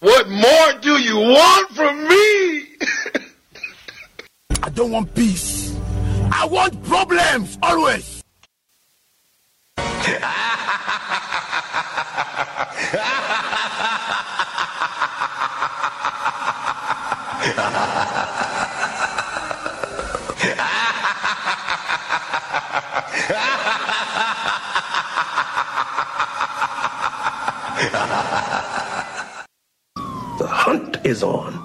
What more do you want from me? I don't want peace. I want problems, always. The hunt is on.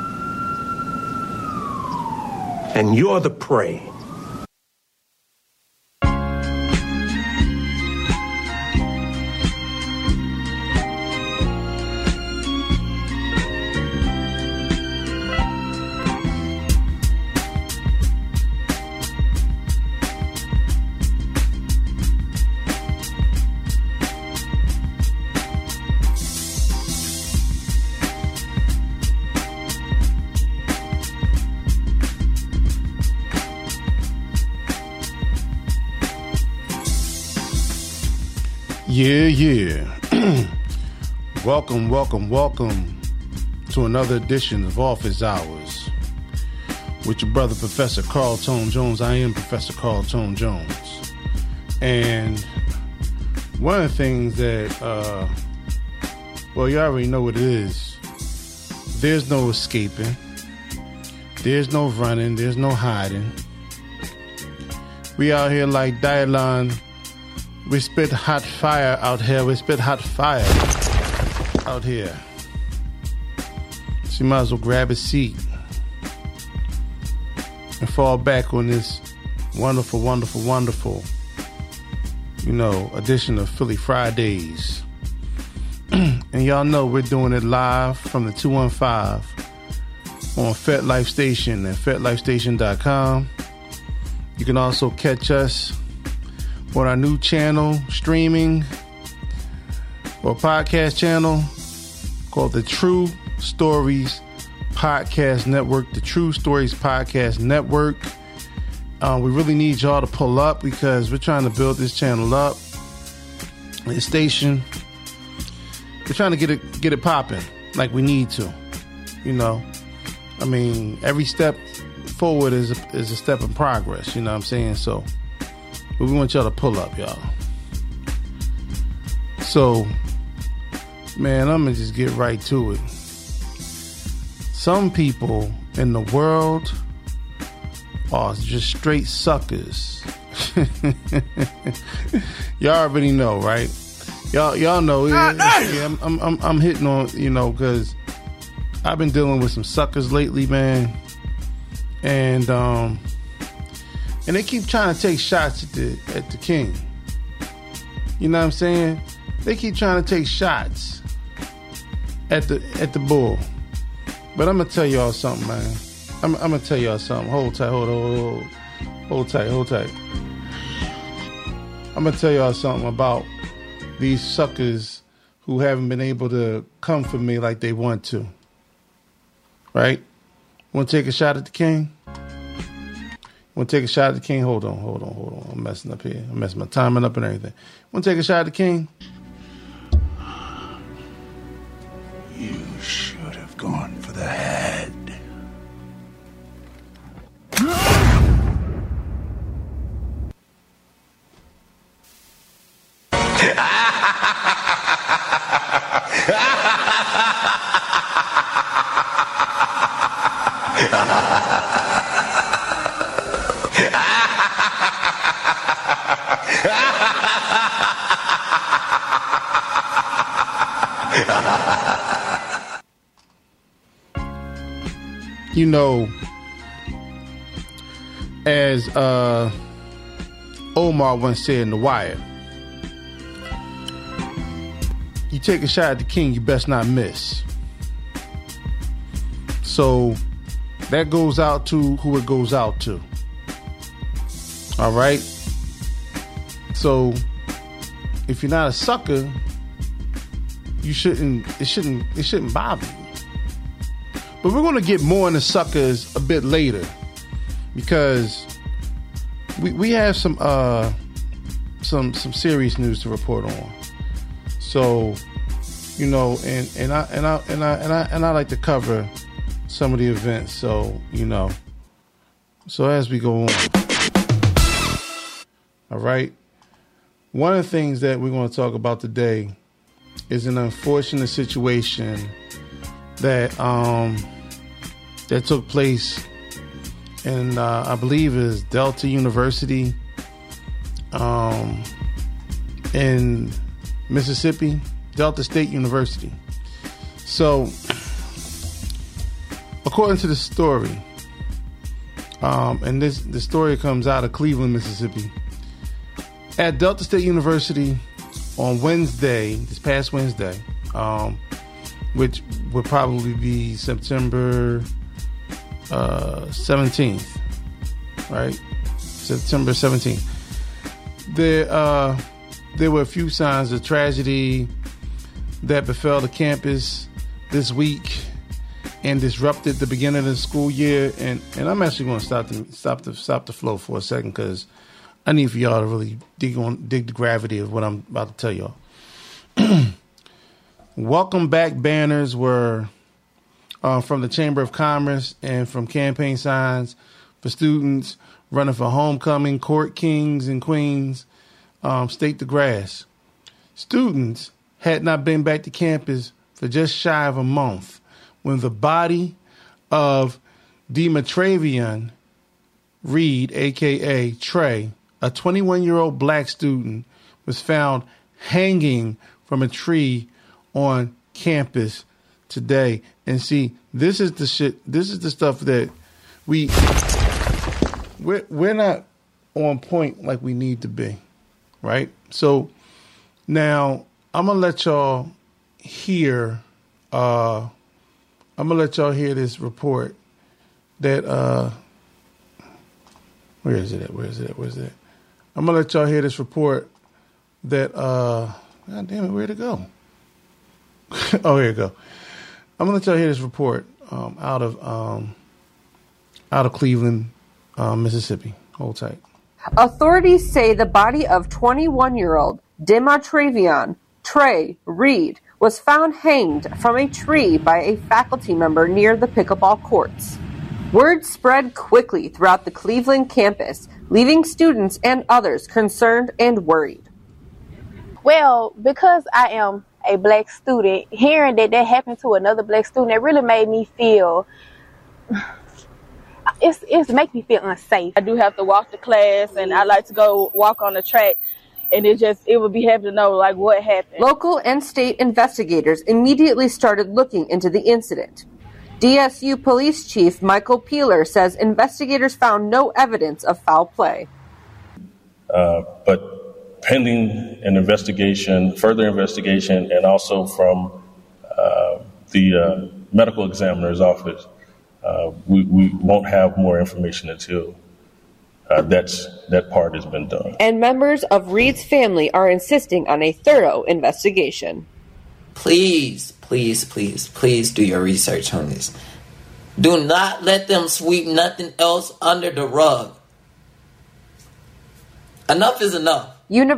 And you're the prey. Yeah. Welcome to another edition of Office Hours with your brother, Professor Carl Tone Jones. I am Professor Carl Tone Jones. And one of the things that, you already know what it is. There's no escaping. There's no running. There's no hiding. We out here like Dylan. We spit hot fire out here. We spit hot fire out here. So you might as well grab a seat and fall back on this wonderful, edition of Philly Fridays. And y'all know we're doing it live from the 215 on FetLife Station at FetLifeStation.com. You can also catch us on our new channel, streaming or podcast channel called the True Stories Podcast Network. The True Stories Podcast Network. We really need y'all to pull up because we're trying to build this channel up, this station. We're trying to get it popping like we need to. I mean, every step forward is a step in progress. You know what I'm saying? So. But we want y'all to pull up, y'all. So, man, I'm going to just get right to it. Some people in the world are just straight suckers. Y'all already know, right? Y'all know. Yeah, I'm hitting on, because I've been dealing with some suckers lately, man. And they keep trying to take shots at the king. You know what I'm saying? They keep trying to take shots at the bull. But I'm gonna tell y'all something, man. I'm gonna tell y'all something. Hold tight. I'm gonna tell y'all something about these suckers who haven't been able to come for me like they want to. Right? Want to take a shot at the king? Want to take a shot at the king? Hold on. I'm messing up here. I'm messing my timing up and everything. Want to take a shot at the king? You should have gone for the head. As Omar once said in The Wire, you take a shot at the king, you best not miss. So that goes out to who it goes out to. All right. So if you're not a sucker, it shouldn't bother you. But we're going to get more into suckers a bit later because we have some serious news to report on. So you know, and I like to cover some of the events. So, you know, so as we go on, all right. One of the things that we're going to talk about today is an unfortunate situation that that took place in I believe is Delta University in Mississippi, Delta State University. So, according to the story, and the story comes out of Cleveland, Mississippi. At Delta State University on Wednesday, this past Wednesday, which would probably be September 17th, right? September 17th. There were a few signs of tragedy that befell the campus this week and disrupted the beginning of the school year. And I'm actually going to stop the flow for a second because I need for y'all to really dig the gravity of what I'm about to tell y'all. Welcome back banners were from the Chamber of Commerce and from campaign signs for students running for homecoming, court kings and queens, state the grass. Students had not been back to campus for just shy of a month when the body of Demetravian Reed, a.k.a. Trey, a 21-year-old black student, was found hanging from a tree on campus today. And see, this is the shit. This is the stuff that we're not on point like we need to be, right? So now I'm gonna let y'all hear. I'm gonna let y'all hear this report that. Where is it at? I'm gonna let y'all hear this report that. God damn it, where'd it go? Oh, here it go. I'm gonna let y'all hear this report out of Cleveland, Mississippi. Hold tight. Authorities say the body of 21-year-old Demetravian Trey Reed was found hanged from a tree by a faculty member near the pickleball courts. Word spread quickly throughout the Cleveland campus, leaving students and others concerned and worried. Well, because I am a black student, hearing that happened to another black student, it really made me feel, it's make me feel unsafe. I do have to walk to class, and I like to go walk on the track, and it would be happy to know like what happened. Local and state investigators immediately started looking into the incident. DSU Police Chief Michael Peeler says investigators found no evidence of foul play. But pending an investigation, further investigation, and also from the medical examiner's office, we won't have more information until that part has been done. And members of Reed's family are insisting on a thorough investigation. Please do your research on this. Do not let them sweep nothing else under the rug. Enough is enough.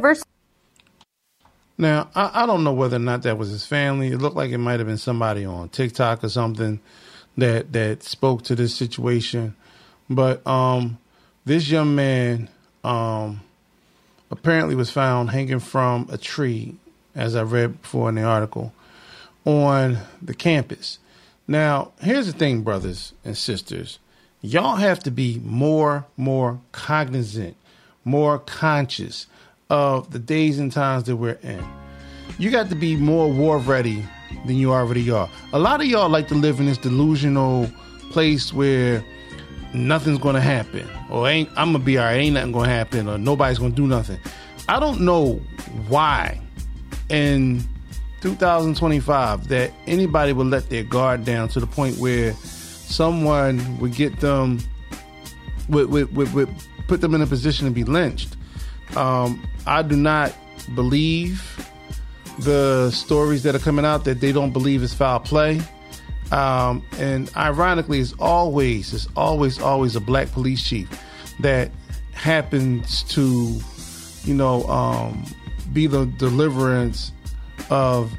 Now, I don't know whether or not that was his family. It looked like it might have been somebody on TikTok or something that spoke to this situation. But this young man apparently was found hanging from a tree, as I read before in the article, on the campus. Now, here's the thing, brothers and sisters. Y'all have to be more cognizant, more conscious of the days and times that we're in. You got to be more war ready than you already are. A lot of y'all like to live in this delusional place where nothing's going to happen, or I'm going to be all right, ain't nothing going to happen, or nobody's going to do nothing. I don't know why in 2025 that anybody would let their guard down to the point where someone would get them, would put them in a position to be lynched. I do not believe the stories that are coming out that they don't believe is foul play. And ironically, it's always a black police chief that happens to, be the deliverance of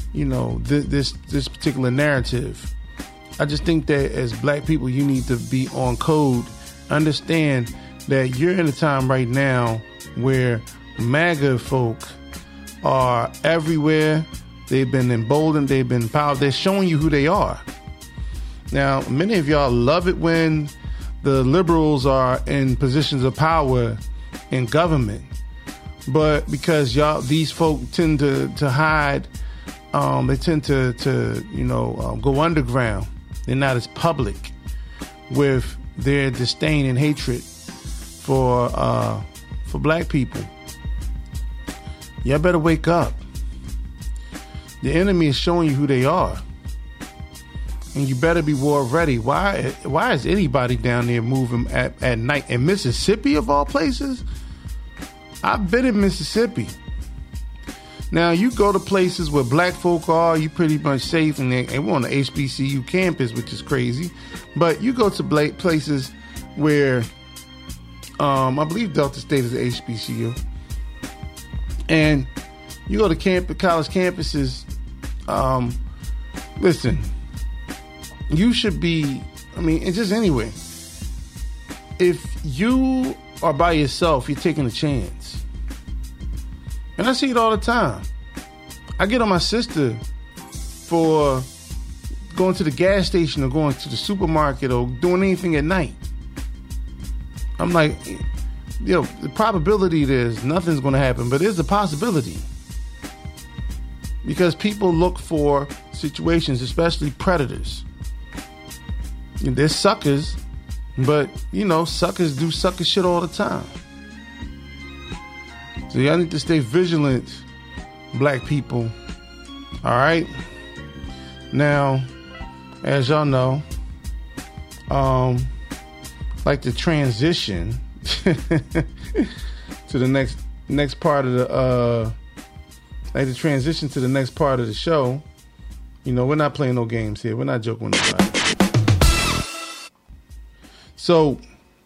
this particular narrative. I just think that as black people, you need to be on code. Understand that you're in a time right now where MAGA folk are everywhere. They've been emboldened. They've been empowered. They're showing you who they are. Now, many of y'all love it when the liberals are in positions of power in government. But because these folk tend to hide, they tend to go underground. They're not as public with their disdain and hatred for black people. Y'all better wake up. The enemy is showing you who they are, and you better be war ready. Why is anybody down there moving at night in Mississippi of all places? I've been in Mississippi. Now, you go to places where black folk are, you pretty much safe, and we're on the HBCU campus, which is crazy. But you go to places where, I believe Delta State is the HBCU, and you go to college campuses. Listen, you should be, and just anyway, if you are by yourself, you're taking a chance. And I see it all the time. I get on my sister for going to the gas station or going to the supermarket or doing anything at night. I'm like, the probability there's nothing's going to happen, but there's a possibility. Because people look for situations, especially predators. They're suckers, but, suckers do sucker shit all the time. So y'all need to stay vigilant, black people. All right? Now, as y'all know, like to transition to the next part of the transition to the next part of the show. We're not playing no games here. We're not joking with nobody. So,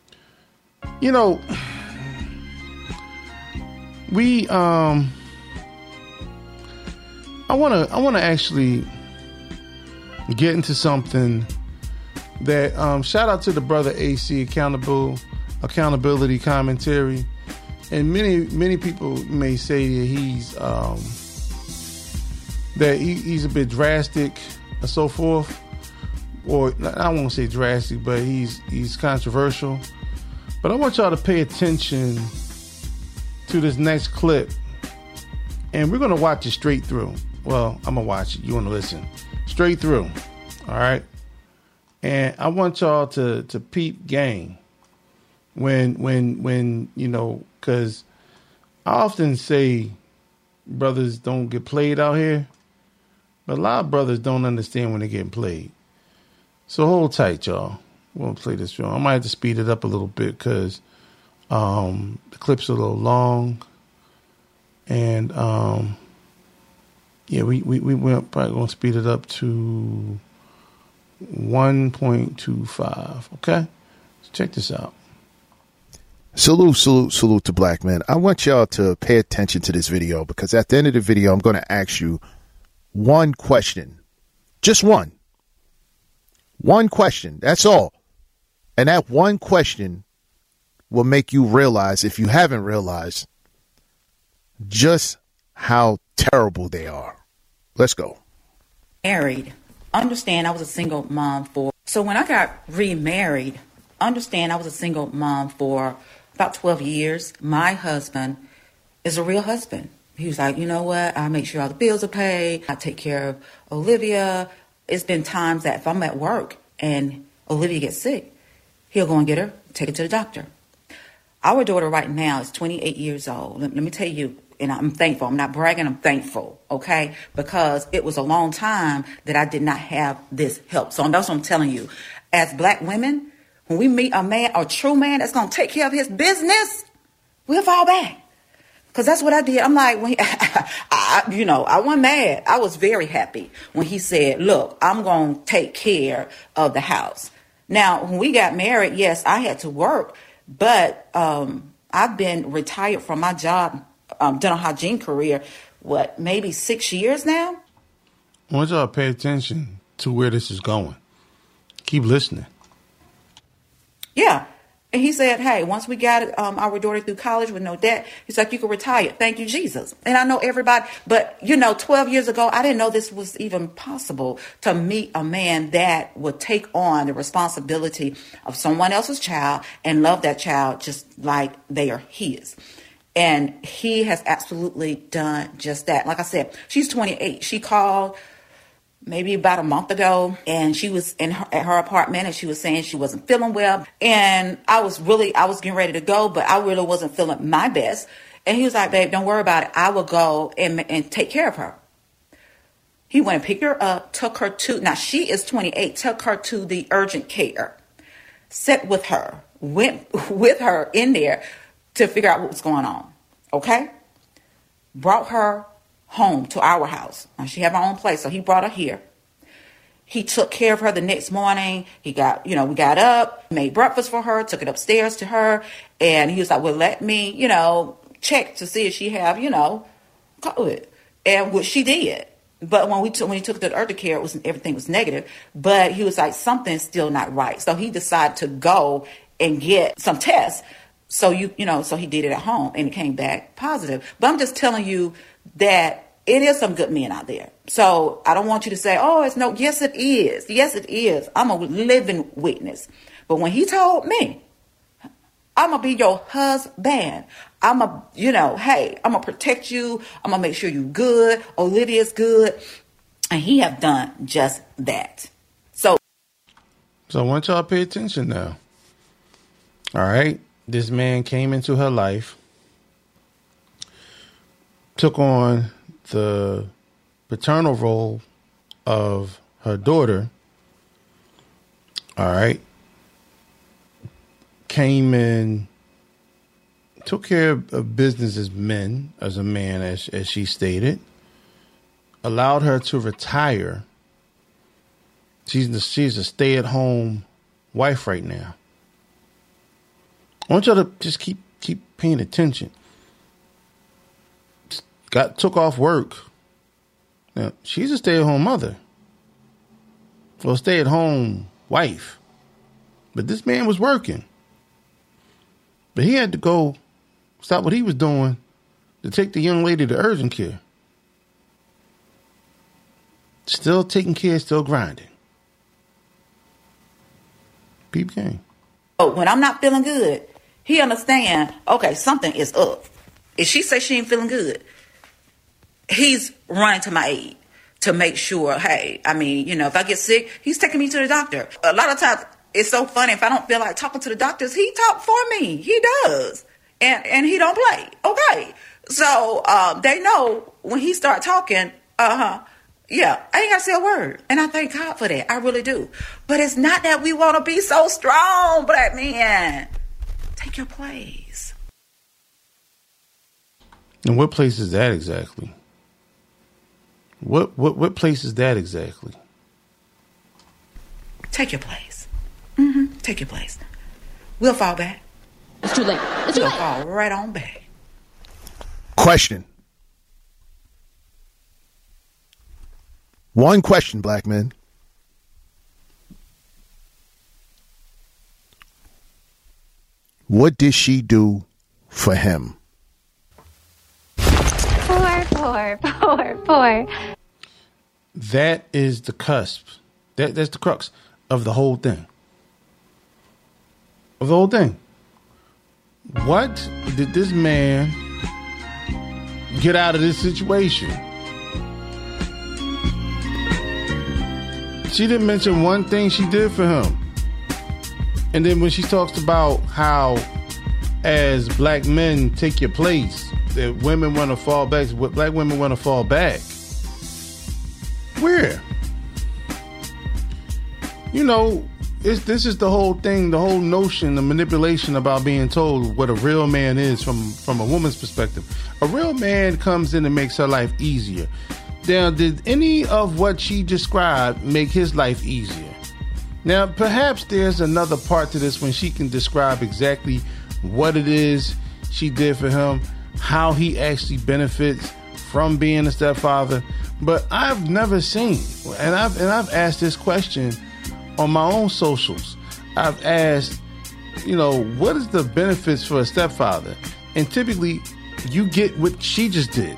we I want to actually get into something that shout out to the brother AC Accountability Commentary. And many people may say that he's a bit drastic and so forth, or I won't say drastic, but he's controversial. But I want y'all to pay attention to this next clip, and we're gonna watch it straight through. Well, I'm gonna watch it. You want to listen straight through, all right? And I want y'all to peep game when because I often say brothers don't get played out here, but a lot of brothers don't understand when they're getting played. So hold tight, y'all. We're going to play this film. I might have to speed it up a little bit because the clip's a little long. And, we're probably going to speed it up to 1.25. Okay? So check this out. Salute to black men. I want y'all to pay attention to this video because at the end of the video, I'm going to ask you one question. Just one. One question. That's all. And that one question will make you realize, if you haven't realized, just how terrible they are. Let's go. Married. Understand I was a single mom so when I got remarried, understand I was a single mom for about 12 years. My husband is a real husband. He was like, you know what? I make sure all the bills are paid. I take care of Olivia. It's been times that if I'm at work and Olivia gets sick, he'll go and get her, take her to the doctor. Our daughter right now is 28 years old. Let me tell you, and I'm thankful. I'm not bragging. I'm thankful, okay? Because it was a long time that I did not have this help. So that's what I'm telling you. As black women, when we meet a true man that's going to take care of his business, we'll fall back. Because that's what I did. I'm like, I wasn't mad. I was very happy when he said, look, I'm going to take care of the house. Now, when we got married, yes, I had to work, but I've been retired from my job, dental hygiene career, maybe 6 years now? I want y'all to pay attention to where this is going. Keep listening. Yeah. And he said, hey, once we got our daughter through college with no debt, he's like, you can retire. Thank you, Jesus. And I know everybody, but 12 years ago, I didn't know this was even possible to meet a man that would take on the responsibility of someone else's child and love that child just like they are his. And he has absolutely done just that. Like I said, she's 28. She called maybe about a month ago, and she was at her apartment, and she was saying she wasn't feeling well. And I was getting ready to go, but I really wasn't feeling my best. And he was like, babe, don't worry about it. I will go and take care of her. He went and picked her up, took her to, now she is 28, took her to the urgent care, sat with her, went with her in there to figure out what was going on. Okay? Brought her home to our house. Now she had her own place, so he brought her here. He took care of her the next morning. We got up, made breakfast for her, took it upstairs to her, and he was like, well, let me, check to see if she have, COVID. And what she did. But when he took her to the urgent care, everything was negative. But he was like, something's still not right. So he decided to go and get some tests. So so he did it at home, and it came back positive. But I'm just telling you that it is some good men out there. So I don't want you to say, oh, it's no. Yes, it is. Yes, it is. I'm a living witness. But when he told me, I'm going to be your husband. I'm hey, I'm going to protect you. I'm going to make sure you're good. Olivia's good. And he have done just that. So I want y'all to pay attention now. All right. This man came into her life, took on the paternal role of her daughter. All right. Came in, took care of business as a man, as she stated. Allowed her to retire. She's a stay-at-home wife right now. I want y'all to just keep paying attention. Took off work. Now, she's a stay-at-home mother. Or stay-at-home wife. But this man was working. But he had to go stop what he was doing to take the young lady to urgent care. Still taking care, still grinding. Peep game. When I'm not feeling good, he understand, okay, something is up. If she says she ain't feeling good, he's running to my aid to make sure, hey, if I get sick, he's taking me to the doctor. A lot of times, it's so funny. If I don't feel like talking to the doctors, he talk for me. He does. And he don't play. Okay. So they know when he start talking, yeah, I ain't got to say a word. And I thank God for that. I really do. But it's not that we want to be so strong, black men. Take your place. And what place is that exactly? What place is that exactly? Take your place. Take your place. We'll fall back. It's too late. It's too late. We'll fall right on back. Question. One question, black men. What did she do for him? Poor. That is the cusp. That's the crux of the whole thing. What did this man get out of this situation? She didn't mention one thing she did for him. And then when she talks about how as black men take your place, that women want to fall back, black women want to fall back. Where? This is the whole thing, the whole notion, the manipulation about being told what a real man is from a woman's perspective. A real man comes in and makes her life easier. Now, did any of what she described make his life easier? Now, perhaps there's another part to this when she can describe exactly what it is she did for him, how he actually benefits from being a stepfather. But I've never seen, and I've asked this question on my own socials. I've asked, what is the benefits for a stepfather? And typically, you get what she just did.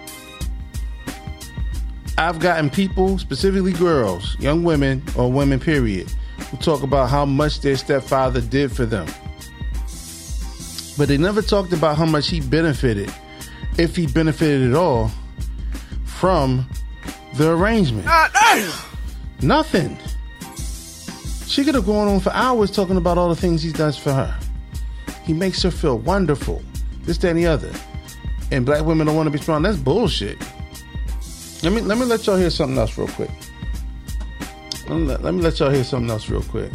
I've gotten people, specifically girls, young women, or women, period, who talk about how much their stepfather did for them. But they never talked about how much he benefited, if he benefited at all, from the arrangement. Nothing. She could have gone on for hours talking about all the things he does for her. He makes her feel wonderful. This, that, and the other. And black women don't want to be strong. That's bullshit. Let me let y'all hear something else real quick. Let me let y'all hear something else real quick.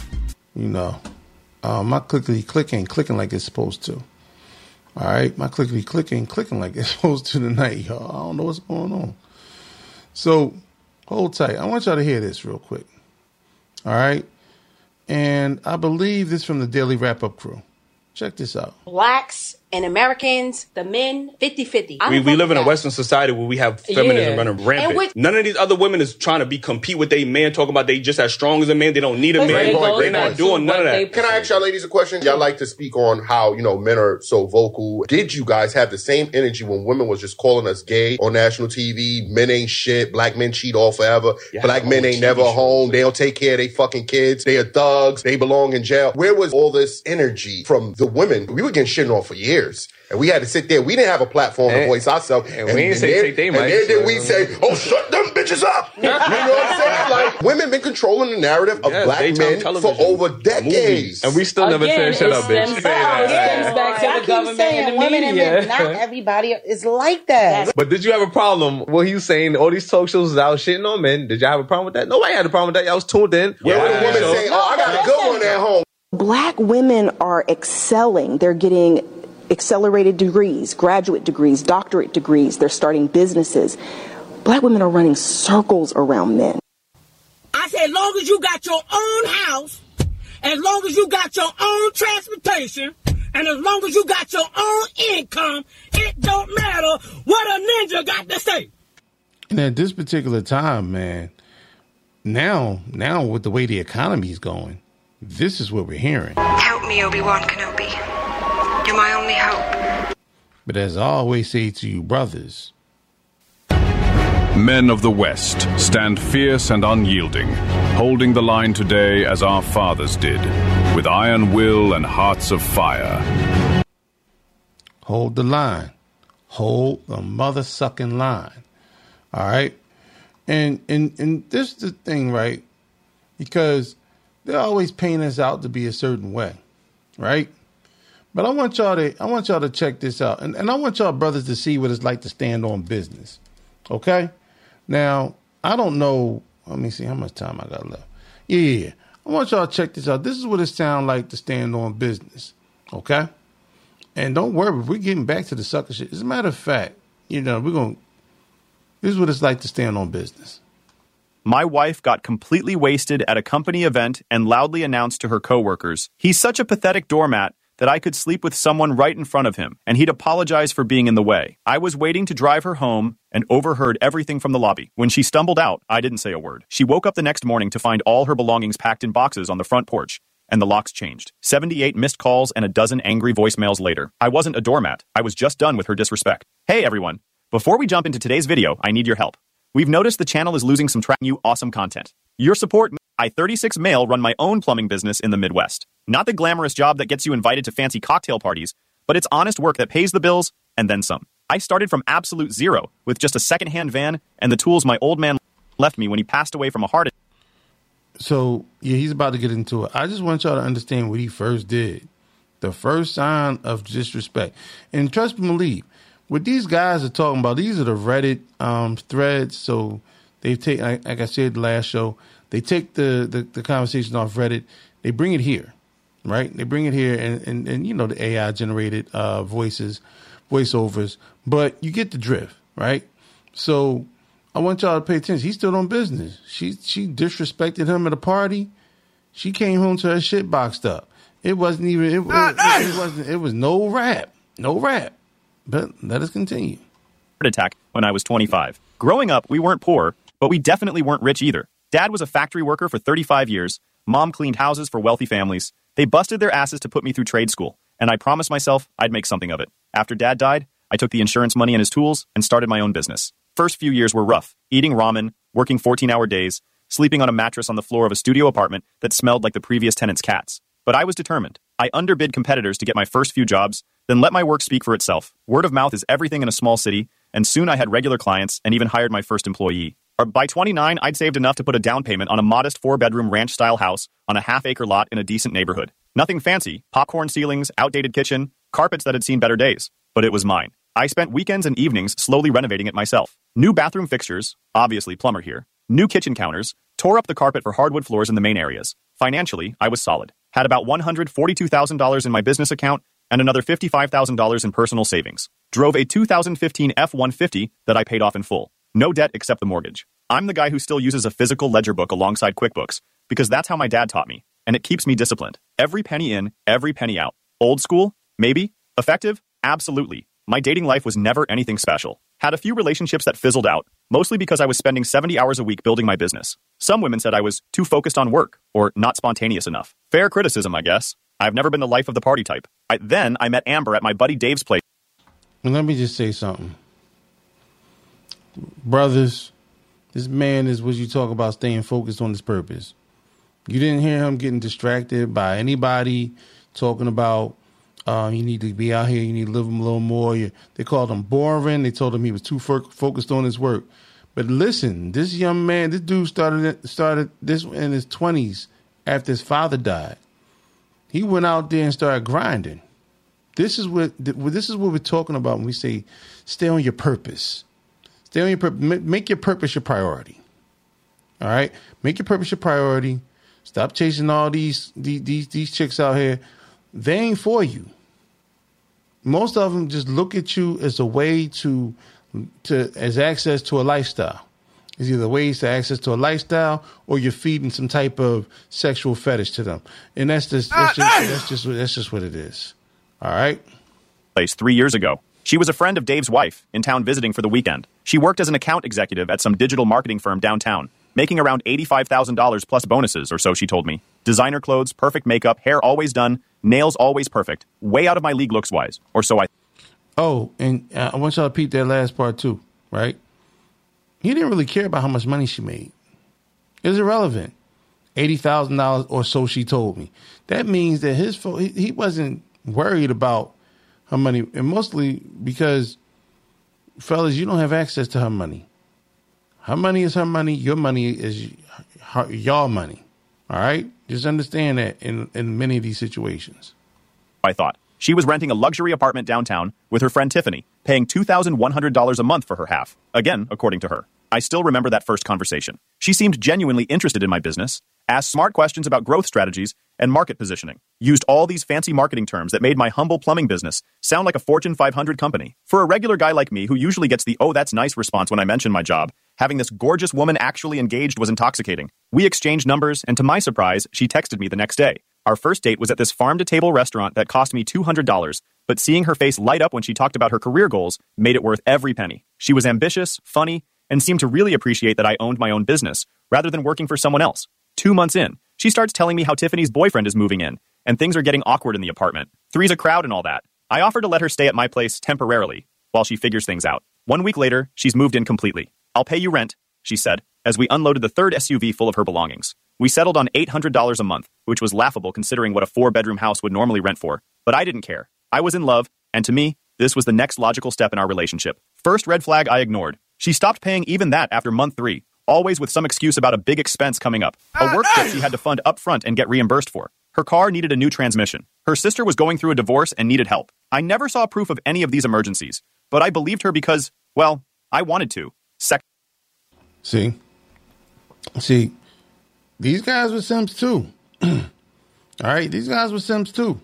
My clickety-click ain't clicking like it's supposed to. All right? My clickety-click ain't clicking like it's supposed to tonight, y'all. I don't know what's going on. So, hold tight. I want y'all to hear this real quick. All right? And I believe this is from the Daily Wrap-Up crew. Check this out. Blacks and Americans, the men, 50-50. We live in a Western society where we have feminism running rampant. None of these other women is trying to compete with their man, talking about they just as strong as a man. They don't need a man. They're not doing none of that. Can I ask y'all ladies a question? Y'all like to speak on how, men are so vocal. Did you guys have the same energy when women was just calling us gay on national TV? Men ain't shit. Black men cheat all forever. Black men ain't never home. They don't take care of their fucking kids. They are thugs. They belong in jail. Where was all this energy from the women? We were getting shit on for years. And we had to sit there. We didn't have a platform to voice ourselves. And we didn't say take their mics. And then we say, shut them bitches up. You know what I'm saying? Like, women been controlling the narrative of black men for over decades. And we still never said shut up, bitch. It back to the government and the media. Not everybody is like that. But did you have a problem? What he was saying, all these talk shows is out shitting on men. Did y'all have a problem with that? Nobody had a problem with that. Y'all was tuned in. Where were the women saying, I got a good one at home? Black women are excelling. They're getting accelerated degrees, graduate degrees, doctorate degrees. They're starting businesses. Black women are running circles around men. I said, as long as you got your own house, as long as you got your own transportation, and as long as you got your own income, it don't matter what a ninja got to say. And at this particular time, man, now with the way the economy is going, this is what we're hearing. Help me, Obi-Wan Kenobi. You're my only hope. But as I always say to you, brothers, men of the West stand fierce and unyielding, holding the line today as our fathers did, with iron will and hearts of fire. Hold the line. Hold the mother-sucking line. All right? And this is the thing, right? Because they always paint us out to be a certain way, right? But I want y'all to check this out. And I want y'all brothers to see what it's like to stand on business. Okay? Now, I don't know. Let me see how much time I got left. Yeah. I want y'all to check this out. This is what it sounds like to stand on business. Okay? And don't worry, we're getting back to the sucker shit. As a matter of fact, this is what it's like to stand on business. My wife got completely wasted at a company event and loudly announced to her coworkers, "He's such a pathetic doormat that I could sleep with someone right in front of him, and he'd apologize for being in the way." I was waiting to drive her home and overheard everything from the lobby. When she stumbled out, I didn't say a word. She woke up the next morning to find all her belongings packed in boxes on the front porch, and the locks changed. 78 missed calls and a dozen angry voicemails later. I wasn't a doormat. I was just done with her disrespect. Hey everyone, before we jump into today's video, I need your help. We've noticed the channel is losing some new awesome content. Your support. I, 36 male, run my own plumbing business in the Midwest. Not the glamorous job that gets you invited to fancy cocktail parties, but it's honest work that pays the bills and then some. I started from absolute zero with just a secondhand van and the tools my old man left me when he passed away from a heart attack. So, yeah, he's about to get into it. I just want y'all to understand what he first did. The first sign of disrespect. And trust me, believe, what these guys are talking about, these are the Reddit threads. So they take, like I said the last show, they take the conversation off Reddit, they bring it here, right? They bring it here and the AI generated voiceovers, but you get the drift, right? So I want y'all to pay attention. He's still on business. She disrespected him at a party. She came home to her shit boxed up. It wasn't even, it was no rap. But let us continue. Attack when I was 25. Growing up, we weren't poor, but we definitely weren't rich either. Dad was a factory worker for 35 years. Mom cleaned houses for wealthy families. They busted their asses to put me through trade school, and I promised myself I'd make something of it. After Dad died, I took the insurance money and his tools and started my own business. First few years were rough, eating ramen, working 14-hour days, sleeping on a mattress on the floor of a studio apartment that smelled like the previous tenant's cats. But I was determined. I underbid competitors to get my first few jobs, then let my work speak for itself. Word of mouth is everything in a small city, and soon I had regular clients and even hired my first employee. By 29, I'd saved enough to put a down payment on a modest 4-bedroom ranch-style house on a half-acre lot in a decent neighborhood. Nothing fancy, popcorn ceilings, outdated kitchen, carpets that had seen better days. But it was mine. I spent weekends and evenings slowly renovating it myself. New bathroom fixtures, obviously plumber here, new kitchen counters, tore up the carpet for hardwood floors in the main areas. Financially, I was solid. Had about $142,000 in my business account and another $55,000 in personal savings. Drove a 2015 F-150 that I paid off in full. No debt except the mortgage. I'm the guy who still uses a physical ledger book alongside QuickBooks because that's how my dad taught me, and it keeps me disciplined. Every penny in, every penny out. Old school? Maybe. Effective? Absolutely. My dating life was never anything special. Had a few relationships that fizzled out, mostly because I was spending 70 hours a week building my business. Some women said I was too focused on work or not spontaneous enough. Fair criticism, I guess. I've never been the life of the party type. Then I met Amber at my buddy Dave's place. Let me just say something. Brothers, this man is what you talk about staying focused on his purpose. You didn't hear him getting distracted by anybody talking about you need to be out here, you need to live him a little more. They called him boring. They told him he was too focused on his work. But listen, this young man, this dude started this in his 20s after his father died. He went out there and started grinding. This is what we're talking about when we say stay on your purpose. Stay on your purpose. Make your purpose your priority. All right? Make your purpose your priority. Stop chasing all these chicks out here. They ain't for you. Most of them just look at you as a way as access to a lifestyle. It's either ways to access to a lifestyle or you're feeding some type of sexual fetish to them. And that's just what it is. All right? Place 3 years ago. She was a friend of Dave's wife in town visiting for the weekend. She worked as an account executive at some digital marketing firm downtown, making around $85,000 plus bonuses, or so she told me. Designer clothes, perfect makeup, hair always done, nails always perfect. Way out of my league looks-wise, or so I... Oh, and I want y'all to repeat that last part too, right? He didn't really care about how much money she made. It was irrelevant. $80,000 or so she told me. That means that he wasn't worried about her money, and mostly because, fellas, you don't have access to her money. Her money is her money. Your money is your money. All right? Just understand that in many of these situations. I thought. She was renting a luxury apartment downtown with her friend Tiffany, paying $2,100 a month for her half. Again, according to her. I still remember that first conversation. She seemed genuinely interested in my business, asked smart questions about growth strategies and market positioning, used all these fancy marketing terms that made my humble plumbing business sound like a Fortune 500 company. For a regular guy like me who usually gets the "oh, that's nice" response when I mention my job, having this gorgeous woman actually engaged was intoxicating. We exchanged numbers, and to my surprise, she texted me the next day. Our first date was at this farm-to-table restaurant that cost me $200, but seeing her face light up when she talked about her career goals made it worth every penny. She was ambitious, funny, and seemed to really appreciate that I owned my own business, rather than working for someone else. 2 months in, she starts telling me how Tiffany's boyfriend is moving in, and things are getting awkward in the apartment. Three's a crowd and all that. I offered to let her stay at my place temporarily, while she figures things out. 1 week later, she's moved in completely. "I'll pay you rent," she said, as we unloaded the third SUV full of her belongings. We settled on $800 a month, which was laughable considering what a 4-bedroom house would normally rent for. But I didn't care. I was in love, and to me, this was the next logical step in our relationship. First red flag I ignored. She stopped paying even that after month 3, always with some excuse about a big expense coming up. A work trip she had to fund up front and get reimbursed for. Her car needed a new transmission. Her sister was going through a divorce and needed help. I never saw proof of any of these emergencies, but I believed her because, well, I wanted to. See, these guys were simps too. All right, these guys were simps too.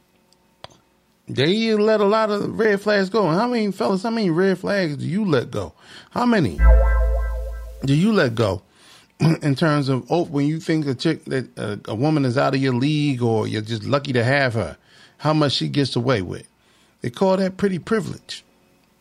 They let a lot of red flags go. And how many red flags do you let go? How many do you let go in terms of when you think a woman is out of your league or you're just lucky to have her, how much she gets away with? They call that pretty privilege.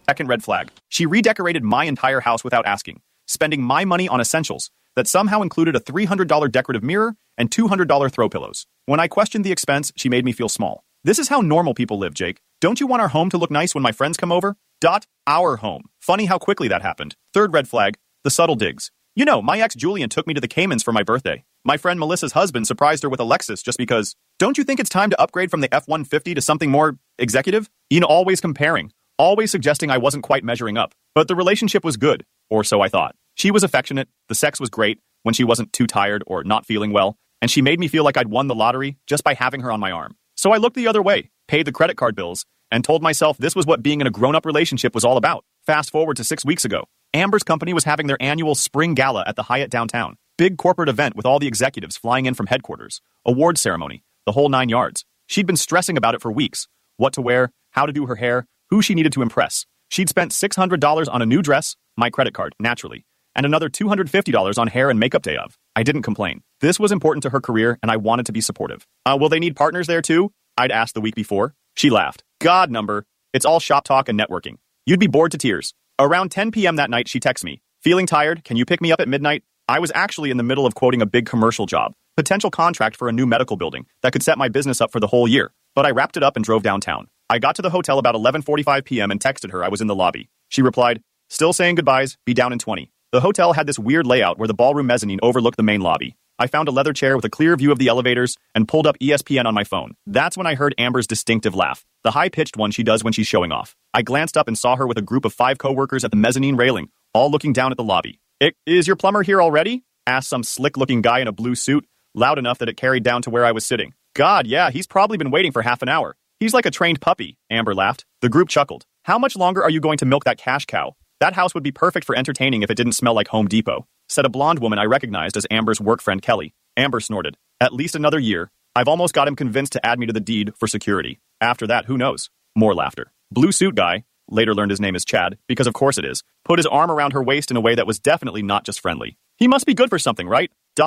Second red flag. She redecorated my entire house without asking, spending my money on essentials that somehow included a $300 decorative mirror and $200 throw pillows. When I questioned the expense, she made me feel small. This is how normal people live, Jake. Don't you want our home to look nice when my friends come over? Our home. Funny how quickly that happened. Third red flag, the subtle digs. You know, my ex Julian took me to the Caymans for my birthday. My friend Melissa's husband surprised her with a Lexus just because. Don't you think it's time to upgrade from the F-150 to something more executive? Always comparing. Always suggesting I wasn't quite measuring up. But the relationship was good, or so I thought. She was affectionate, the sex was great, when she wasn't too tired or not feeling well, and she made me feel like I'd won the lottery just by having her on my arm. So I looked the other way, paid the credit card bills, and told myself this was what being in a grown-up relationship was all about. Fast forward to 6 weeks ago. Amber's company was having their annual spring gala at the Hyatt downtown. Big corporate event with all the executives flying in from headquarters. Award ceremony, the whole 9 yards. She'd been stressing about it for weeks. What to wear, how to do her hair, who she needed to impress. She'd spent $600 on a new dress, my credit card, naturally, and another $250 on hair and makeup day of. I didn't complain. This was important to her career, and I wanted to be supportive. Will they need partners there too? I'd asked the week before. She laughed. God number. It's all shop talk and networking. You'd be bored to tears. Around 10 p.m. that night, she texted me. Feeling tired? Can you pick me up at midnight? I was actually in the middle of quoting a big commercial job. Potential contract for a new medical building that could set my business up for the whole year. But I wrapped it up and drove downtown. I got to the hotel about 11:45 p.m. and texted her I was in the lobby. She replied, still saying goodbyes, be down in 20. The hotel had this weird layout where the ballroom mezzanine overlooked the main lobby. I found a leather chair with a clear view of the elevators and pulled up ESPN on my phone. That's when I heard Amber's distinctive laugh, the high-pitched one she does when she's showing off. I glanced up and saw her with a group of 5 coworkers at the mezzanine railing, all looking down at the lobby. Is your plumber here already? Asked some slick-looking guy in a blue suit, loud enough that it carried down to where I was sitting. God, yeah, he's probably been waiting for half an hour. He's like a trained puppy, Amber laughed. The group chuckled. How much longer are you going to milk that cash cow? That house would be perfect for entertaining if it didn't smell like Home Depot, said a blonde woman I recognized as Amber's work friend Kelly. Amber snorted. At least another year. I've almost got him convinced to add me to the deed for security. After that, who knows? More laughter. Blue suit guy, later learned his name is Chad, because of course it is, put his arm around her waist in a way that was definitely not just friendly. He must be good for something, right?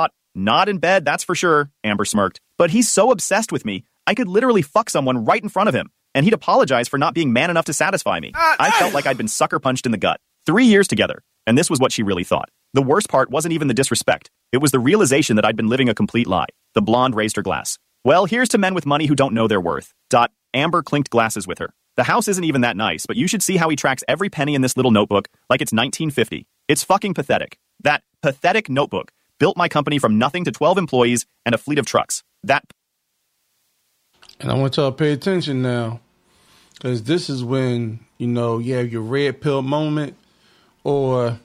Not in bed, that's for sure, Amber smirked. But he's so obsessed with me, I could literally fuck someone right in front of him, and he'd apologize for not being man enough to satisfy me. I felt like I'd been sucker punched in the gut. 3 years together, and this was what she really thought. The worst part wasn't even the disrespect. It was the realization that I'd been living a complete lie. The blonde raised her glass. Well, here's to men with money who don't know their worth. Amber clinked glasses with her. The house isn't even that nice, but you should see how he tracks every penny in this little notebook like it's 1950. It's fucking pathetic. That pathetic notebook built my company from nothing to 12 employees and a fleet of trucks. And I want y'all to pay attention now, because this is when, you have your red pill moment, or,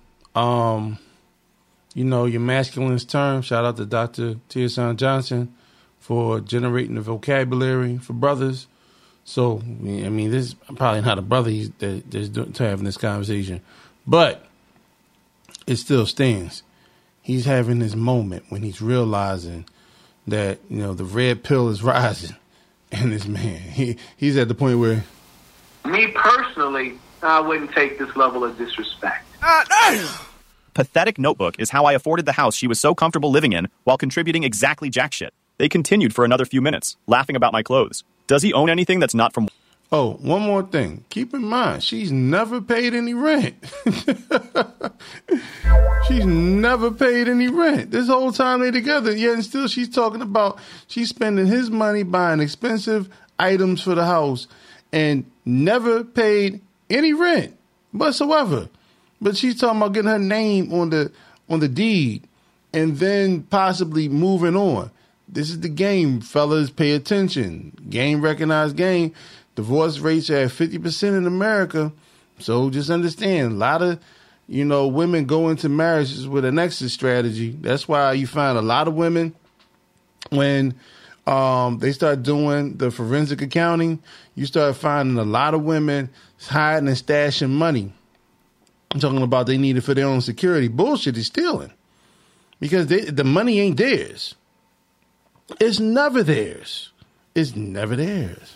your masculine's term. Shout out to Dr. Tia Johnson for generating the vocabulary for brothers. So, this is probably not a brother that's having this conversation, but it still stands. He's having this moment when he's realizing that, the red pill is rising. And this man, he's at the point where... Me personally, I wouldn't take this level of disrespect. Pathetic notebook is how I afforded the house she was so comfortable living in while contributing exactly jack shit. They continued for another few minutes, laughing about my clothes. Does he own anything that's not from... Oh, one more thing. Keep in mind, she's never paid any rent. She's never paid any rent. This whole time they're together, yet and still she's talking about she's spending his money buying expensive items for the house and never paid any rent whatsoever. But she's talking about getting her name on the deed and then possibly moving on. This is the game, fellas. Pay attention. Game recognized game. Divorce rates are at 50% in America. So just understand, a lot of, women go into marriages with an exit strategy. That's why you find a lot of women, when they start doing the forensic accounting, you start finding a lot of women hiding and stashing money. I'm talking about they need it for their own security. Bullshit is stealing, because the money ain't theirs. It's never theirs. It's never theirs.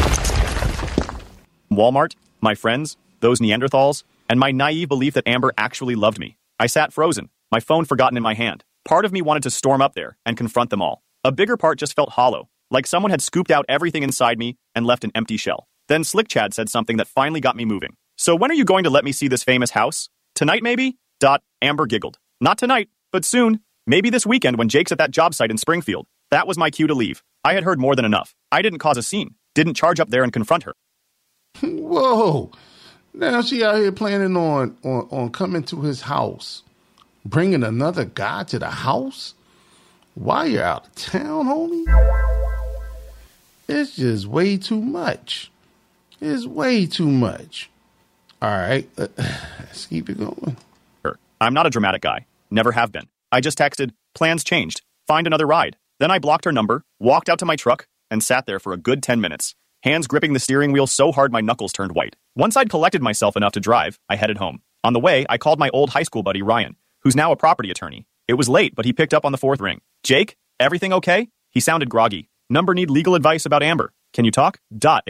Walmart, my friends, those Neanderthals, and my naive belief that Amber actually loved me. I sat frozen, my phone forgotten in my hand. Part of me wanted to storm up there and confront them all. A bigger part just felt hollow, like someone had scooped out everything inside me and left an empty shell. Then Slick Chad said something that finally got me moving. So when are you going to let me see this famous house? Tonight, maybe? Amber giggled. Not tonight, but soon. Maybe this weekend when Jake's at that job site in Springfield. That was my cue to leave. I had heard more than enough. I didn't cause a scene. Didn't charge up there and confront her. Whoa. Now she out here planning on coming to his house. Bringing another guy to the house? While you're out of town, homie? It's just way too much. It's way too much. All right. Let's keep it going. I'm not a dramatic guy. Never have been. I just texted, plans changed. Find another ride. Then I blocked her number, walked out to my truck, and sat there for a good 10 minutes. Hands gripping the steering wheel so hard my knuckles turned white. Once I'd collected myself enough to drive, I headed home. On the way, I called my old high school buddy Ryan, who's now a property attorney. It was late, but he picked up on the fourth ring. Jake, everything okay? He sounded groggy. Number need legal advice about Amber. Can you talk?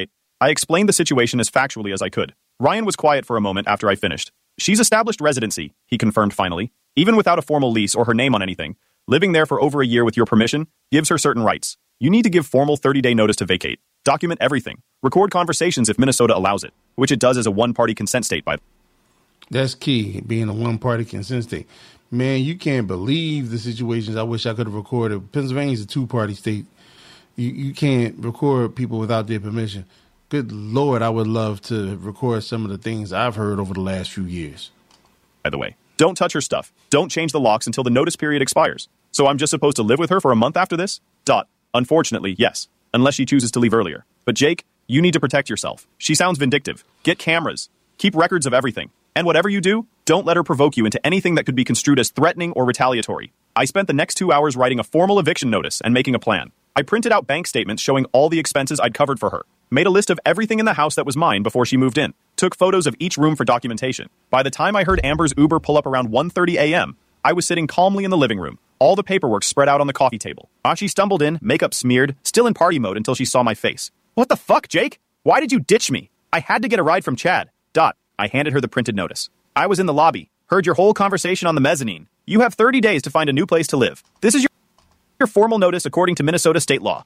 I explained the situation as factually as I could. Ryan was quiet for a moment after I finished. She's established residency, he confirmed finally. Even without a formal lease or her name on anything, living there for over a year with your permission gives her certain rights. You need to give formal 30-day notice to vacate. Document everything. Record conversations if Minnesota allows it, which it does as a one-party consent state by. That's key, being a one-party consent state. Man, you can't believe the situations I wish I could have recorded. Pennsylvania's a two-party state. You can't record people without their permission. Good Lord, I would love to record some of the things I've heard over the last few years. By the way, don't touch her stuff. Don't change the locks until the notice period expires. So I'm just supposed to live with her for a month after this? Unfortunately, yes. Unless she chooses to leave earlier. But Jake, you need to protect yourself. She sounds vindictive. Get cameras. Keep records of everything. And whatever you do, don't let her provoke you into anything that could be construed as threatening or retaliatory. I spent the next 2 hours writing a formal eviction notice and making a plan. I printed out bank statements showing all the expenses I'd covered for her. Made a list of everything in the house that was mine before she moved in. Took photos of each room for documentation. By the time I heard Amber's Uber pull up around 1:30 a.m., I was sitting calmly in the living room, all the paperwork spread out on the coffee table. She stumbled in, makeup smeared, still in party mode until she saw my face. What the fuck, Jake? Why did you ditch me? I had to get a ride from Chad. I handed her the printed notice. I was in the lobby, heard your whole conversation on the mezzanine. You have 30 days to find a new place to live. This is your formal notice according to Minnesota state law.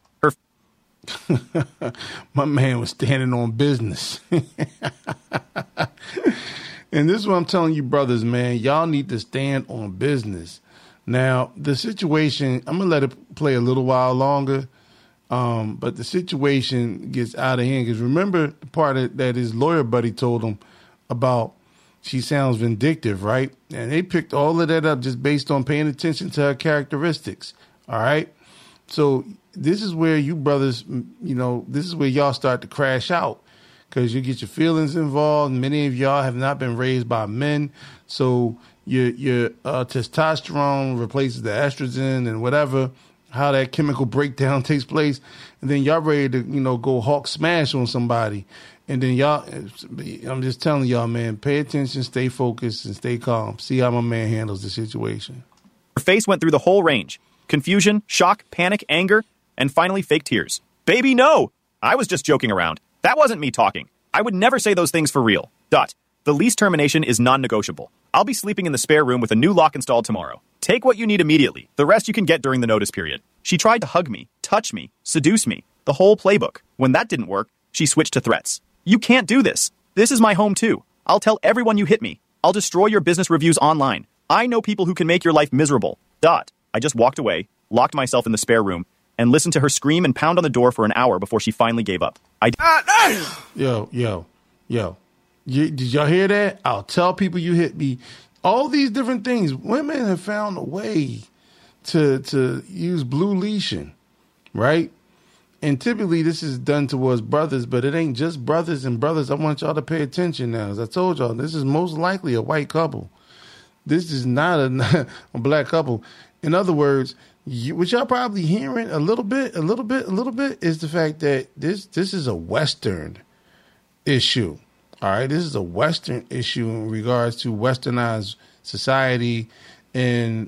My man was standing on business. And this is what I'm telling you, brothers, man. Y'all need to stand on business. Now, the situation, I'm going to let it play a little while longer, but the situation gets out of hand. Because remember the part that his lawyer buddy told him about she sounds vindictive, right? And they picked all of that up just based on paying attention to her characteristics, all right? So this is where you brothers, this is where y'all start to crash out. Because you get your feelings involved. Many of y'all have not been raised by men. So your testosterone replaces the estrogen and whatever, how that chemical breakdown takes place. And then y'all ready to, go Hulk smash on somebody. And then I'm just telling y'all, man, pay attention, stay focused, and stay calm. See how my man handles the situation. Her face went through the whole range. Confusion, shock, panic, anger, and finally fake tears. Baby, no! I was just joking around. That wasn't me talking. I would never say those things for real. The lease termination is non-negotiable. I'll be sleeping in the spare room with a new lock installed tomorrow. Take what you need immediately. The rest you can get during the notice period. She tried to hug me, touch me, seduce me. The whole playbook. When that didn't work, she switched to threats. You can't do this. This is my home too. I'll tell everyone you hit me. I'll destroy your business reviews online. I know people who can make your life miserable. I just walked away, locked myself in the spare room, and listened to her scream and pound on the door for an hour before she finally gave up. Yo. Did y'all hear that? I'll tell people you hit me. All these different things. Women have found a way to use blue leashing, right? And typically this is done towards brothers, but it ain't just brothers and brothers. I want y'all to pay attention now. As I told y'all, this is most likely a white couple. This is not a black couple. In other words, what y'all probably hearing a little bit is the fact that this is a Western issue. All right, this is a Western issue in regards to westernized society and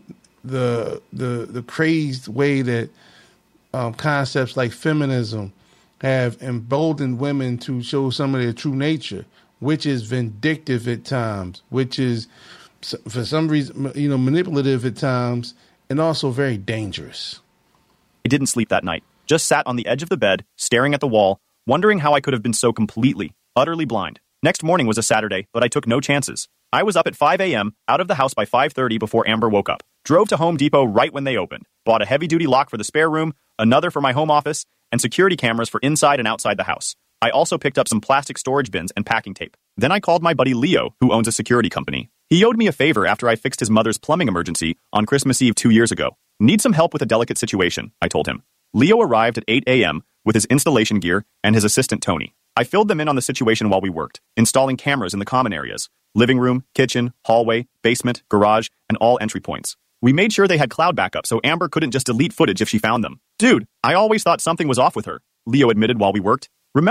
the crazed way that concepts like feminism have emboldened women to show some of their true nature, which is vindictive at times, which is for some reason, manipulative at times, and also very dangerous. I didn't sleep that night. Just sat on the edge of the bed, staring at the wall, wondering how I could have been so completely, utterly blind. Next morning was a Saturday, but I took no chances. I was up at 5 a.m., out of the house by 5:30 before Amber woke up. Drove to Home Depot right when they opened. Bought a heavy-duty lock for the spare room, another for my home office, and security cameras for inside and outside the house. I also picked up some plastic storage bins and packing tape. Then I called my buddy Leo, who owns a security company. He owed me a favor after I fixed his mother's plumbing emergency on Christmas Eve 2 years ago. Need some help with a delicate situation, I told him. Leo arrived at 8 a.m. with his installation gear and his assistant Tony. I filled them in on the situation while we worked, installing cameras in the common areas, living room, kitchen, hallway, basement, garage, and all entry points. We made sure they had cloud backup so Amber couldn't just delete footage if she found them. Dude, I always thought something was off with her, Leo admitted while we worked. Remember?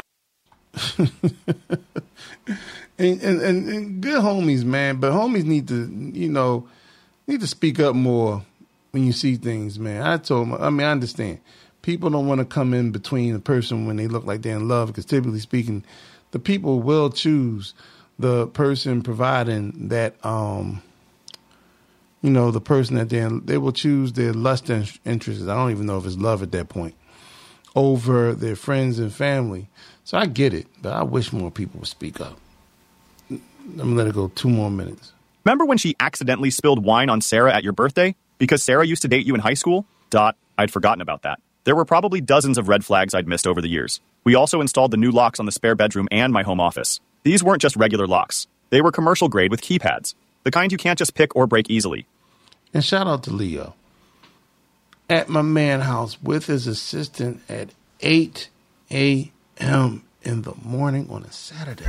and good homies, man. But homies need to speak up more when you see things, man. I understand. People don't want to come in between a person when they look like they're in love, because typically speaking, the people will choose the person providing that, the person that they will choose their lust interests. I don't even know if it's love at that point, over their friends and family. So I get it, but I wish more people would speak up. I'm going to let it go 2 more minutes. Remember when she accidentally spilled wine on Sarah at your birthday? Because Sarah used to date you in high school? I'd forgotten about that. There were probably dozens of red flags I'd missed over the years. We also installed the new locks on the spare bedroom and my home office. These weren't just regular locks. They were commercial grade with keypads, the kind you can't just pick or break easily. And shout out to Leo. At my man's house with his assistant at 8 a.m. in the morning on a Saturday.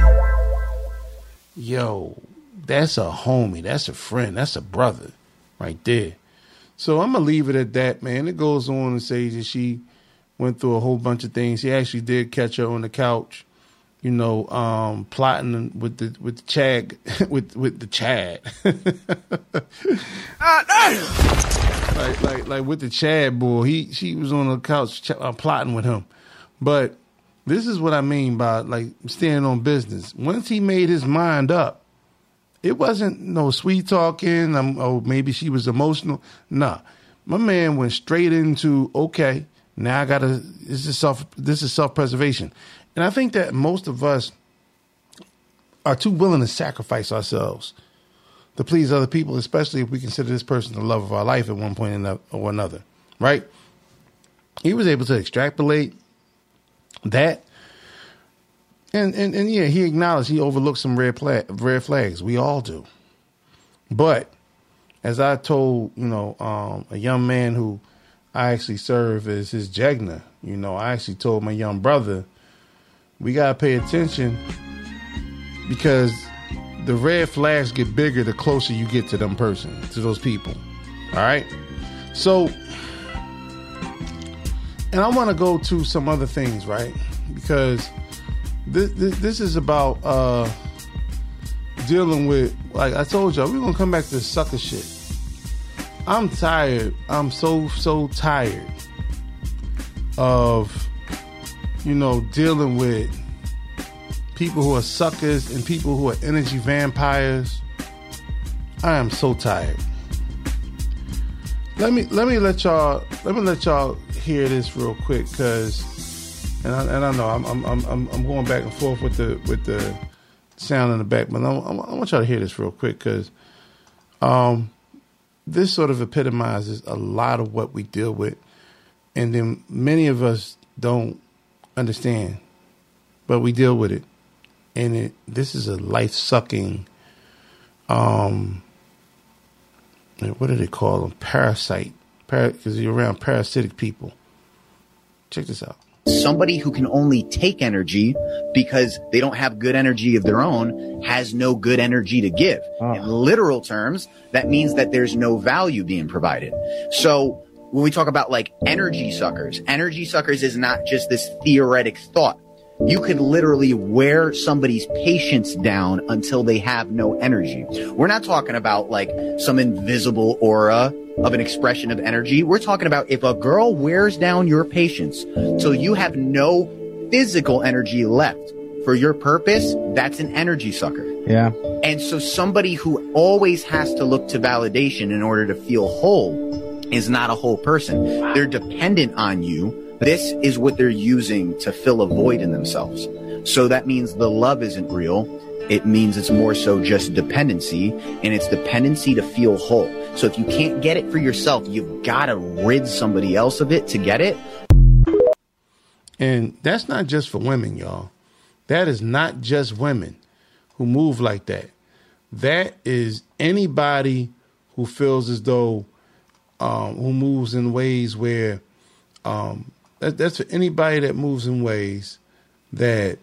Yo, that's a homie. That's a friend. That's a brother right there. So I'm going to leave it at that, man. It goes on and says that she went through a whole bunch of things. He actually did catch her on the couch, plotting with the Chad, with the Chad. like with the Chad boy. She was on the couch plotting with him. But this is what I mean by like standing on business. Once he made his mind up, it wasn't no sweet talking. Maybe she was emotional. Nah, my man went straight into, okay, now I gotta. This is self-preservation, and I think that most of us are too willing to sacrifice ourselves to please other people, especially if we consider this person the love of our life at one point or another. Right? He was able to extrapolate that. And yeah, he acknowledged he overlooked some red flags. We all do. But as I told, a young man who I actually serve as his Jegna, I actually told my young brother, we got to pay attention, because the red flags get bigger the closer you get to those people. All right? So, and I want to go to some other things, right? Because this is about dealing with, like I told y'all, we're going to come back to the sucker shit. I'm tired. I'm so tired of, dealing with people who are suckers and people who are energy vampires. I am so tired. Let me let y'all hear this real quick, because and I know I'm going back and forth with the sound in the back, but I want y'all to hear this real quick, because this sort of epitomizes a lot of what we deal with, and then many of us don't understand, but we deal with it, and this is a life-sucking, what do they call them? Parasite, because you're around parasitic people. Check this out. Somebody who can only take energy because they don't have good energy of their own has no good energy to give. In literal terms, that means that there's no value being provided. So when we talk about like energy suckers is not just this theoretic thought. You could literally wear somebody's patience down until they have no energy. We're not talking about like some invisible aura of an expression of energy. We're talking about if a girl wears down your patience till you have no physical energy left for your purpose, that's an energy sucker. Yeah. And so somebody who always has to look to validation in order to feel whole is not a whole person. They're dependent on you. This is what they're using to fill a void in themselves. So that means the love isn't real. it means it's more so just dependency, and it's dependency to feel whole. So if you can't get it for yourself, you've got to rid somebody else of it to get it. And that's not just for women, y'all. That is not just women who move like that. That is anybody who feels as though, who moves in ways where, that's for anybody that moves in ways that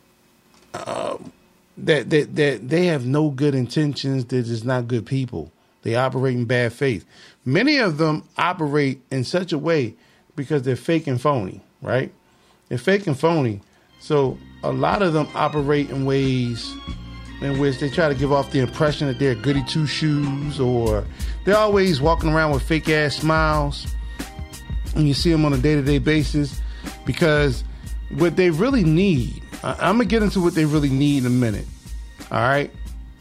they have no good intentions. They're just not good people. They operate in bad faith. Many of them operate in such a way because they're fake and phony, right? They're fake and phony. So a lot of them operate in ways in which they try to give off the impression that they're goody two shoes, or they're always walking around with fake ass smiles. And you see them on a day-to-day basis, because what they really need, I'm going to get into what they really need in a minute. All right?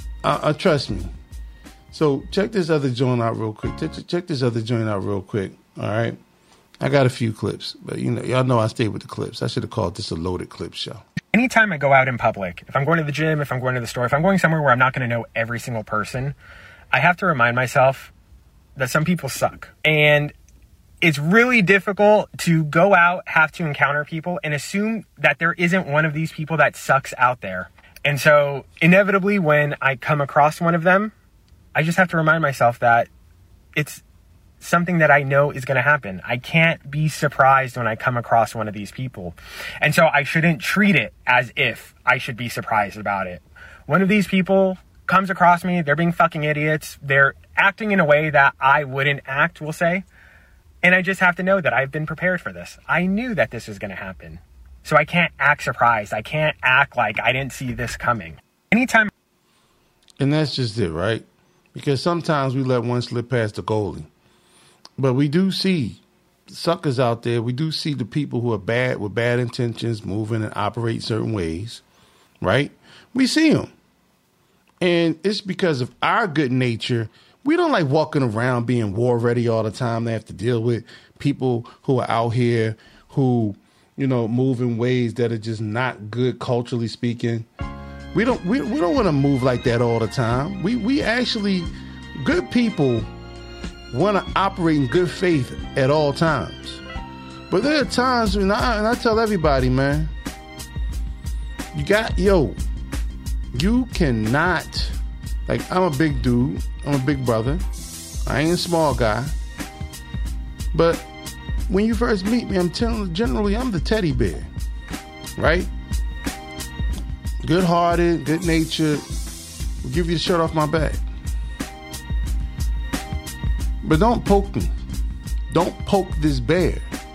Trust me. So check this other joint out real quick. Check this other joint out real quick. All right? I got a few clips, but y'all know I stay with the clips. I should have called this a loaded clip show. Anytime I go out in public, if I'm going to the gym, if I'm going to the store, if I'm going somewhere where I'm not going to know every single person, I have to remind myself that some people suck. And it's really difficult to go out, have to encounter people, and assume that there isn't one of these people that sucks out there. And so inevitably, when I come across one of them, I just have to remind myself that it's something that I know is going to happen. I can't be surprised when I come across one of these people. And so I shouldn't treat it as if I should be surprised about it. One of these people comes across me, they're being fucking idiots. They're acting in a way that I wouldn't act, we'll say. And I just have to know that I've been prepared for this. I knew that this was going to happen. So I can't act surprised. I can't act like I didn't see this coming. Anytime. And that's just it, right? Because sometimes we let one slip past the goalie. But we do see suckers out there. We do see the people who are bad with bad intentions, moving and operate certain ways, right? We see them. And it's because of our good nature. We don't like walking around being war ready all the time. They have to deal with people who are out here who, move in ways that are just not good culturally speaking. We don't want to move like that all the time. We actually, good people want to operate in good faith at all times. But there are times when I tell everybody, man, you cannot, like, I'm a big dude. I'm a big brother. I ain't a small guy. But when you first meet me, generally I'm the teddy bear, right? Good-hearted, good-natured, will give you the shirt off my back. But don't poke me. Don't poke this bear.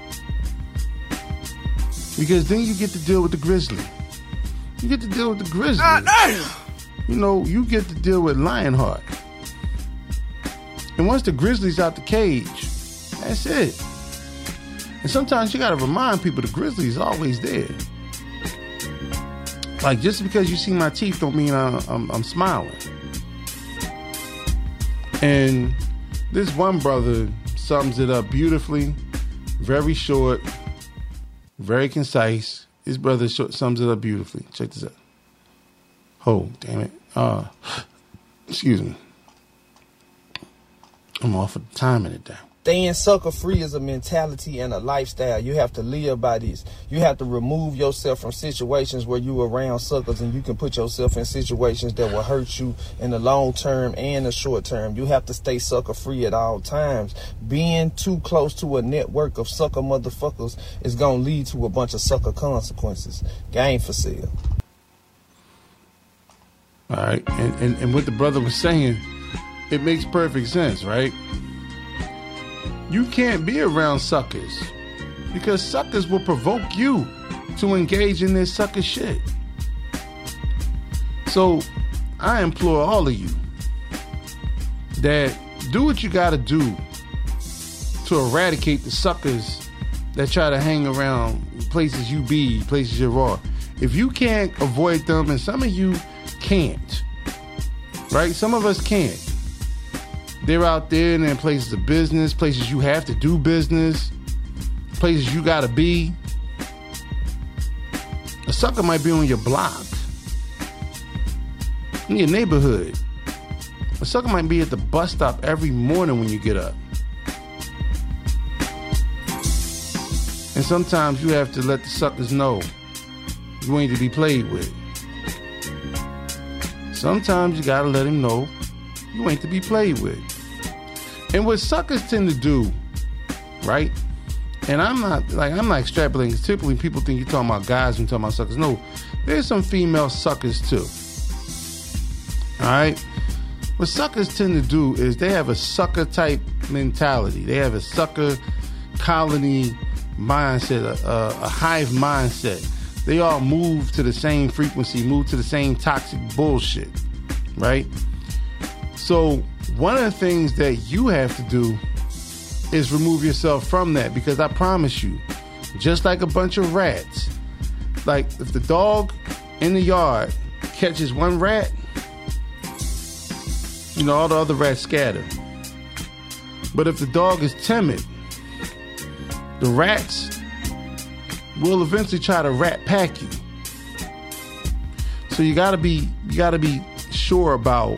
Because then you get to deal with the grizzly. You get to deal with the grizzly. You get to deal with Lionheart. And once the grizzly's out the cage, that's it. And sometimes you got to remind people the grizzly's always there. Like, just because you see my teeth don't mean I'm smiling. And this one brother sums it up beautifully, very short, very concise. His brother sums it up beautifully. Check this out. Oh, damn it. Excuse me. I'm off of the timing it down. Staying sucker free is a mentality and a lifestyle. You have to live by this. You have to remove yourself from situations where you around suckers, and you can put yourself in situations that will hurt you in the long term and the short term. You have to stay sucker free at all times. Being too close to a network of sucker motherfuckers is going to lead to a bunch of sucker consequences. Game for sale. All right. And what the brother was saying, it makes perfect sense, right? You can't be around suckers because suckers will provoke you to engage in this sucker shit. So I implore all of you that do what you got to do to eradicate the suckers that try to hang around places you be, places you are. If you can't avoid them, and some of you can't, right? Some of us can't. They're out there and in places of business, places you have to do business, places you gotta be. A sucker might be on your block. in your neighborhood. A sucker might be at the bus stop every morning when you get up. And sometimes you have to let the suckers know you ain't to be played with. Sometimes you gotta let him know you ain't to be played with. And what suckers tend to do, right? And I'm not extrapolating, because typically people think you're talking about guys and talking about suckers. No, there's some female suckers too. Alright? What suckers tend to do is they have a sucker type mentality. They have a sucker colony mindset, a hive mindset. They all move to the same frequency, move to the same toxic bullshit, right? So one of the things that you have to do is remove yourself from that, because I promise you, just like a bunch of rats, like if the dog in the yard catches one rat, you know, all the other rats scatter. But if the dog is timid, the rats will eventually try to rat pack you. So you gotta be sure about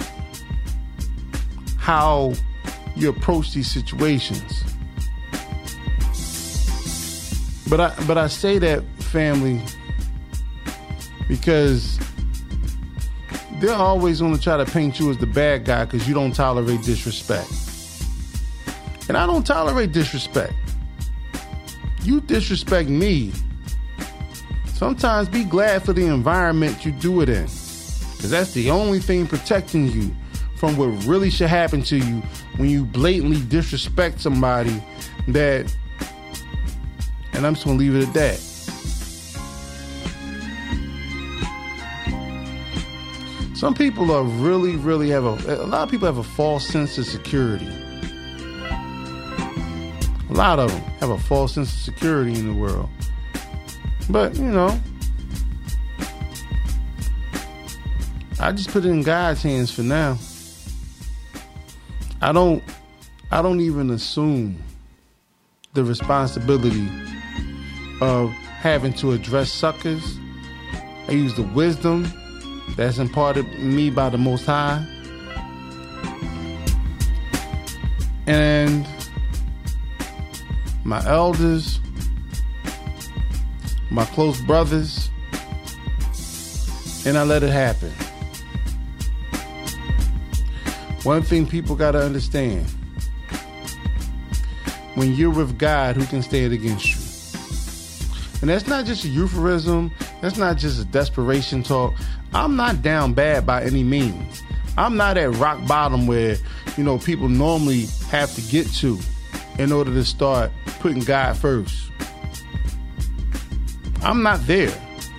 how you approach these situations. But I say that, family, because they're always going to try to paint you as the bad guy because you don't tolerate disrespect. And I don't tolerate disrespect. You disrespect me. Sometimes be glad for the environment you do it in, because that's the only thing protecting you from what really should happen to you when you blatantly disrespect somebody that, and I'm just going to leave it at that. Some people are really have a lot of people have a false sense of security. A lot of them have a false sense of security in the world. But, you know, I just put it in God's hands for now. I don't even assume the responsibility of having to address suckers. I use the wisdom that's imparted in me by the Most High. And my elders, my close brothers, and I let it happen. One thing people got to understand: when you're with God, who can stand against you? And that's not just a euphemism. That's not just a desperation talk. I'm not down bad by any means. I'm not at rock bottom where, you know, people normally have to get to in order to start putting God first. I'm not there.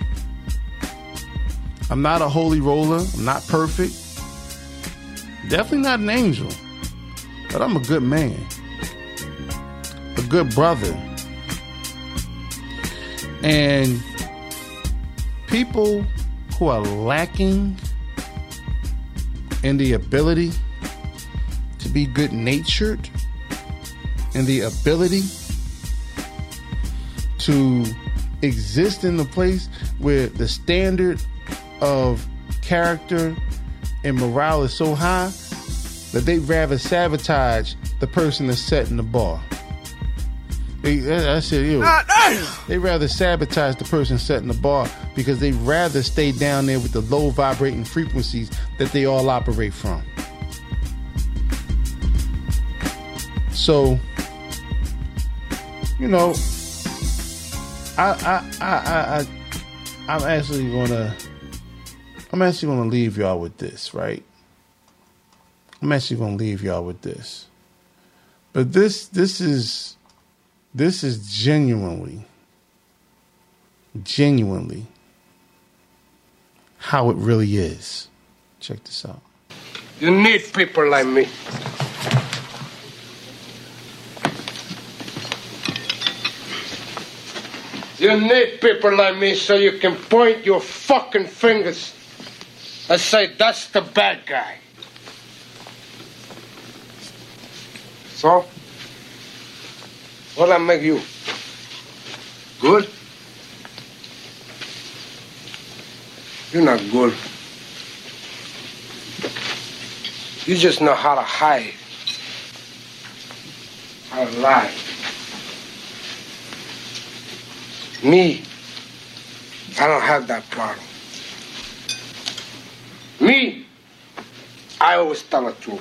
I'm not a holy roller. I'm not perfect. Definitely not an angel. But I'm a good man. A good brother. And people who are lacking in the ability to be good-natured and the ability to exist in the place where the standard of character and morale is so high that they'd rather sabotage the person that's setting the bar. I said, ew. They'd rather sabotage the person setting the bar because they'd rather stay down there with the low vibrating frequencies that they all operate from. So, you know, I'm actually gonna leave y'all with this, right? I'm actually gonna leave y'all with this. But this is genuinely how it really is. Check this out. You need people like me. You need people like me so you can point your fucking fingers and say, that's the bad guy. So, what'll I make you? Good? You're not good. You just know how to hide. How to lie. Me, I don't have that problem. Me, I always tell the truth.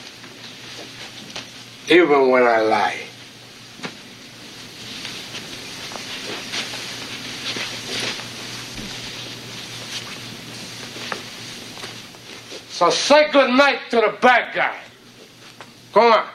Even when I lie. So say good night to the bad guy. Come on.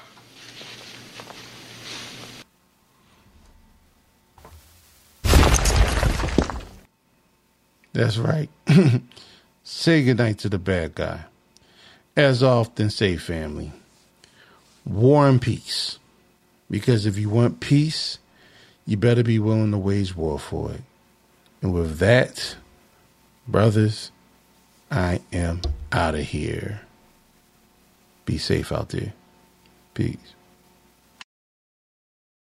That's right. Say goodnight to the bad guy. As I often say, family, war and peace. Because if you want peace, you better be willing to wage war for it. And with that, brothers, I am out of here. Be safe out there. Peace.